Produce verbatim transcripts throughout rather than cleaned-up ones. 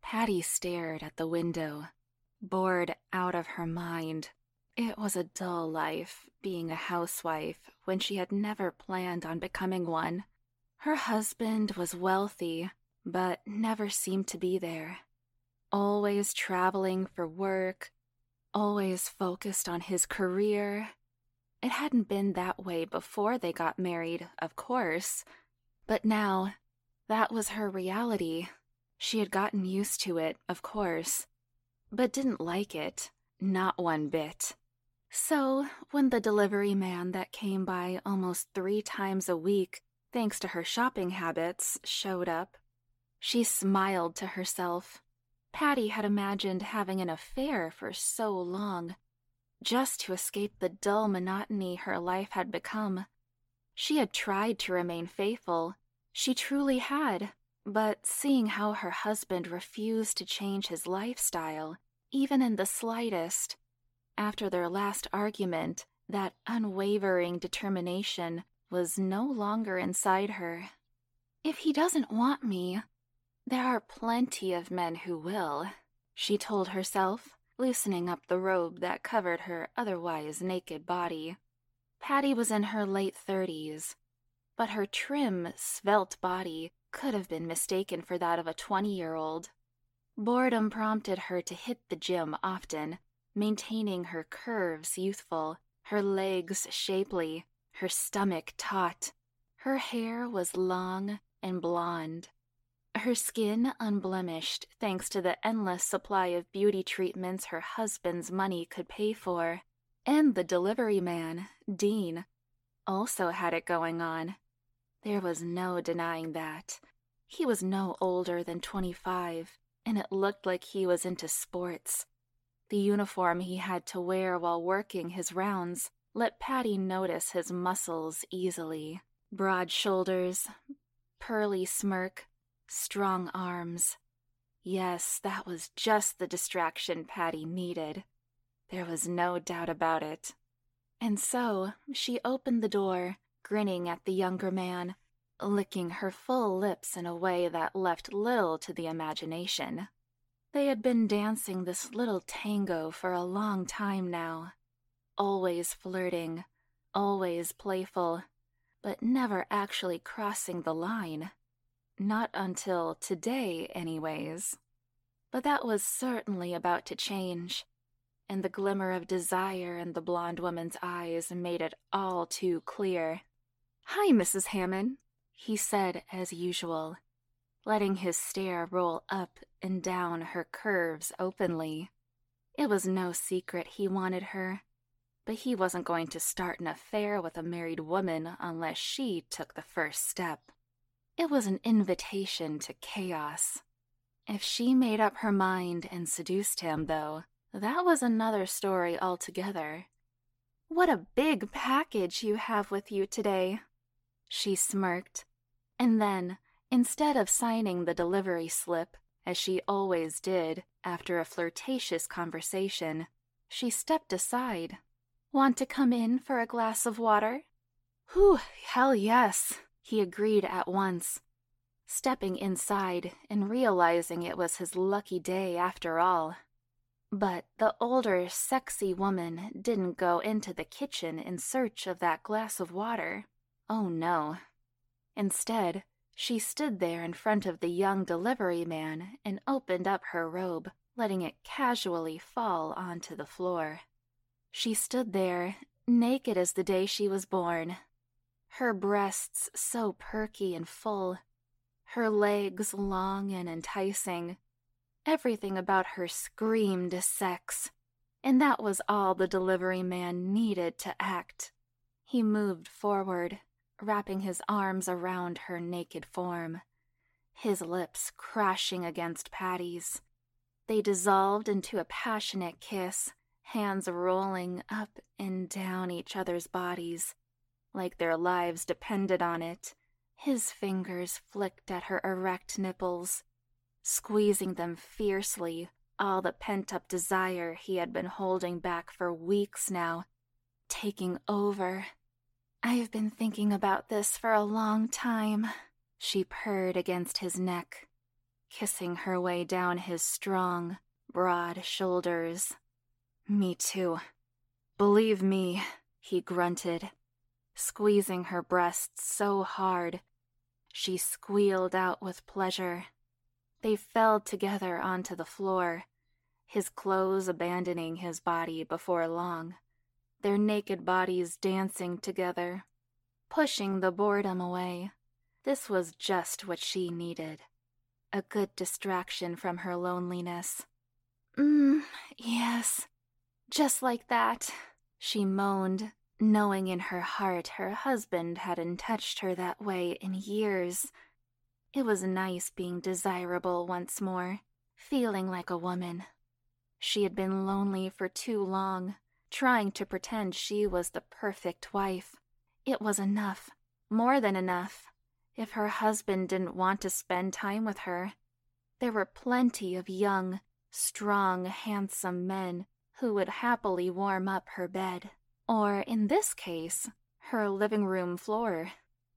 Patty stared at the window, bored out of her mind. It was a dull life, being a housewife, when she had never planned on becoming one. Her husband was wealthy, but never seemed to be there. Always traveling for work, always focused on his career. It hadn't been that way before they got married, of course, but now that was her reality. She had gotten used to it, of course, but didn't like it, not one bit. So, when the delivery man that came by almost three times a week, thanks to her shopping habits, showed up, she smiled to herself. Patty had imagined having an affair for so long, just to escape the dull monotony her life had become. She had tried to remain faithful, she truly had, but seeing how her husband refused to change his lifestyle, even in the slightest, after their last argument, that unwavering determination was no longer inside her. If he doesn't want me, there are plenty of men who will, she told herself, loosening up the robe that covered her otherwise naked body. Patty was in her late thirties, but her trim, svelte body could have been mistaken for that of a twenty-year-old. Boredom prompted her to hit the gym often, maintaining her curves youthful, her legs shapely, her stomach taut. Her hair was long and blonde, her skin unblemished thanks to the endless supply of beauty treatments her husband's money could pay for. And the delivery man, Dean, also had it going on. There was no denying that. He was no older than twenty-five, and it looked like he was into sports. The uniform he had to wear while working his rounds let Patty notice his muscles easily. Broad shoulders, pearly smirk, strong arms. Yes, that was just the distraction Patty needed. There was no doubt about it. And so she opened the door, grinning at the younger man, licking her full lips in a way that left little to the imagination. They had been dancing this little tango for a long time now, always flirting, always playful, but never actually crossing the line. Not until today, anyways. But that was certainly about to change, and the glimmer of desire in the blonde woman's eyes made it all too clear. "Hi, Missus Hammond," he said as usual, letting his stare roll up and down her curves openly. It was no secret he wanted her, but he wasn't going to start an affair with a married woman unless she took the first step. It was an invitation to chaos. If she made up her mind and seduced him, though, that was another story altogether. "What a big package you have with you today," she smirked, and then, instead of signing the delivery slip, as she always did after a flirtatious conversation, she stepped aside. "Want to come in for a glass of water?" "Whew, hell yes," he agreed at once, stepping inside and realizing it was his lucky day after all. But the older, sexy woman didn't go into the kitchen in search of that glass of water. Oh no. Instead, she stood there in front of the young delivery man and opened up her robe, letting it casually fall onto the floor. She stood there, naked as the day she was born, her breasts so perky and full, her legs long and enticing. Everything about her screamed sex, and that was all the delivery man needed to act. He moved forward, wrapping his arms around her naked form, his lips crashing against Patty's. They dissolved into a passionate kiss, hands rolling up and down each other's bodies, like their lives depended on it. His fingers flicked at her erect nipples, squeezing them fiercely, all the pent-up desire he had been holding back for weeks now, taking over. "I've been thinking about this for a long time," she purred against his neck. kissing her way down his strong, broad shoulders. "Me too. Believe me," he grunted, squeezing her breasts so hard. She squealed out with pleasure. They fell together onto the floor, his clothes abandoning his body before long, their naked bodies dancing together, pushing the boredom away. This was just what she needed. A good distraction from her loneliness. Mm, yes, just like that, she moaned, knowing in her heart her husband hadn't touched her that way in years. It was nice being desirable once more, feeling like a woman. She had been lonely for too long, trying to pretend she was the perfect wife. It was enough, more than enough. If her husband didn't want to spend time with her, there were plenty of young, strong, handsome men who would happily warm up her bed. Or, in this case, her living room floor.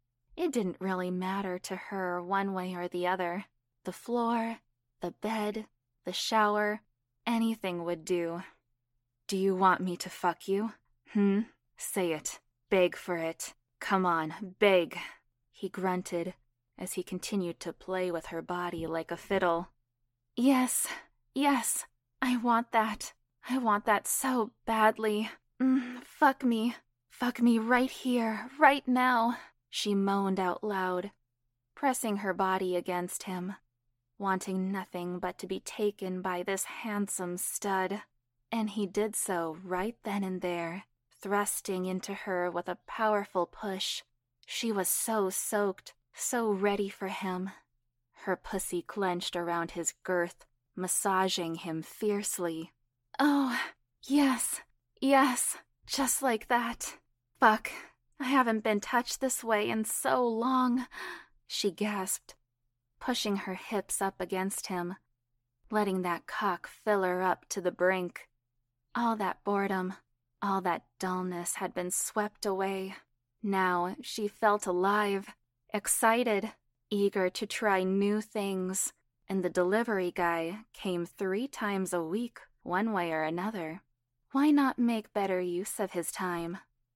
It didn't really matter to her one way or the other. The floor, the bed, the shower, anything would do. "Do you want me to fuck you? Hmm? Say it. Beg for it. Come on, beg," he grunted as he continued to play with her body like a fiddle. "Yes, yes, I want that. I want that so badly. Mm, fuck me. Fuck me right here, right now," she moaned out loud, pressing her body against him, wanting nothing but to be taken by this handsome stud. And he did so right then and there, thrusting into her with a powerful push. She was so soaked, so ready for him. Her pussy clenched around his girth, massaging him fiercely. "Oh, yes, yes, just like that. Fuck, I haven't been touched this way in so long," she gasped, pushing her hips up against him, letting that cock fill her up to the brink. All that boredom, all that dullness had been swept away. Now she felt alive, excited, eager to try new things, and the delivery guy came three times a week, one way or another. Why not make better use of his time?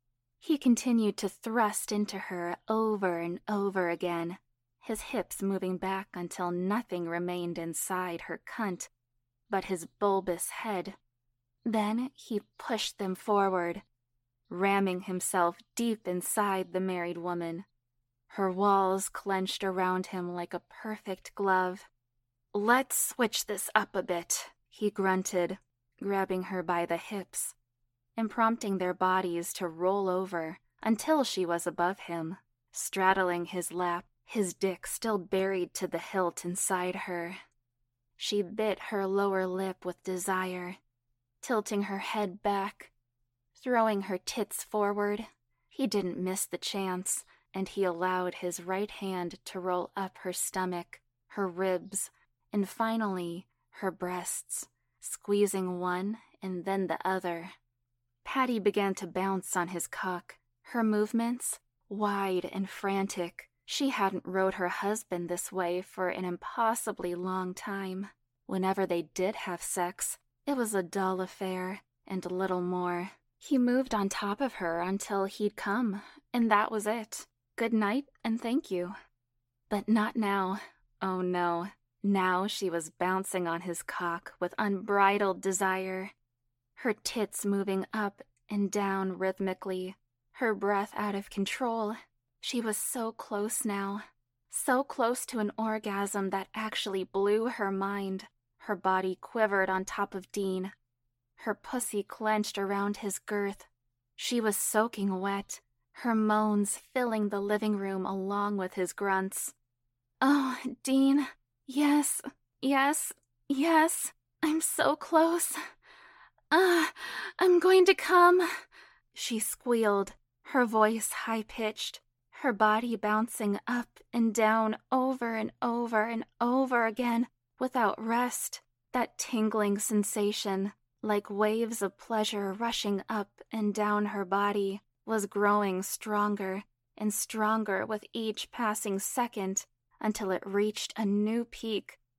He continued to thrust into her over and over again, his hips moving back until nothing remained inside her cunt but his bulbous head. Then he pushed them forward, ramming himself deep inside the married woman, her walls clenched around him like a perfect glove. "Let's switch this up a bit," he grunted, grabbing her by the hips and prompting their bodies to roll over until she was above him, straddling his lap, his dick still buried to the hilt inside her. She bit her lower lip with desire, tilting her head back, throwing her tits forward. He didn't miss the chance, and he allowed his right hand to roll up her stomach, her ribs, and finally her breasts, squeezing one and then the other. Patty began to bounce on his cock, her movements wide and frantic. She hadn't rode her husband this way for an impossibly long time. Whenever they did have sex, it was a dull affair, and little more. He moved on top of her until he'd come, and that was it. Good night, and thank you. But not now. Oh no. Now she was bouncing on his cock with unbridled desire, her tits moving up and down rhythmically, her breath out of control. She was so close now, so close to an orgasm that actually blew her mind. Her body quivered on top of Dean, her pussy clenched around his girth. She was soaking wet, her moans filling the living room along with his grunts. "Oh, Dean, yes, yes, yes, I'm so close. Ah, uh, I'm going to come," she squealed, her voice high-pitched, her body bouncing up and down over and over and over again without rest. That tingling sensation, like waves of pleasure rushing up and down her body, was growing stronger and stronger with each passing second until it reached a new peak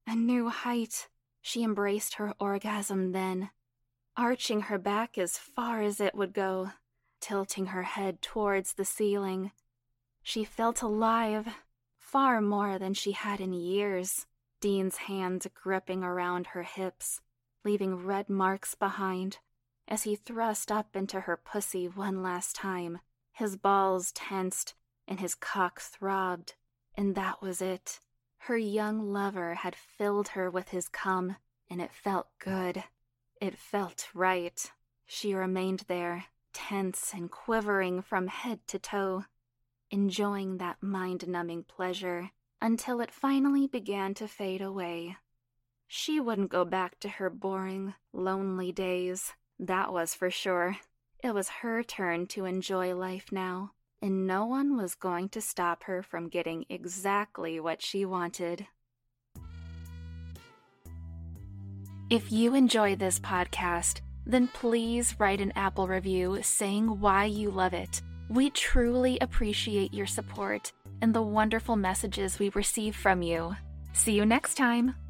A new height. She embraced her orgasm then, arching her back as far as it would go, tilting her head towards the ceiling. She felt alive, far more than she had in years, Dean's hands gripping around her hips, leaving red marks behind, as he thrust up into her pussy one last time. His balls tensed, and his cock throbbed, and that was it. Her young lover had filled her with his cum, and it felt good. It felt right. She remained there, tense and quivering from head to toe, enjoying that mind-numbing pleasure until it finally began to fade away. She wouldn't go back to her boring, lonely days, that was for sure. It was her turn to enjoy life now, and no one was going to stop her from getting exactly what she wanted. If you enjoy this podcast, then please write an Apple review saying why you love it. We truly appreciate your support and the wonderful messages we receive from you. See you next time!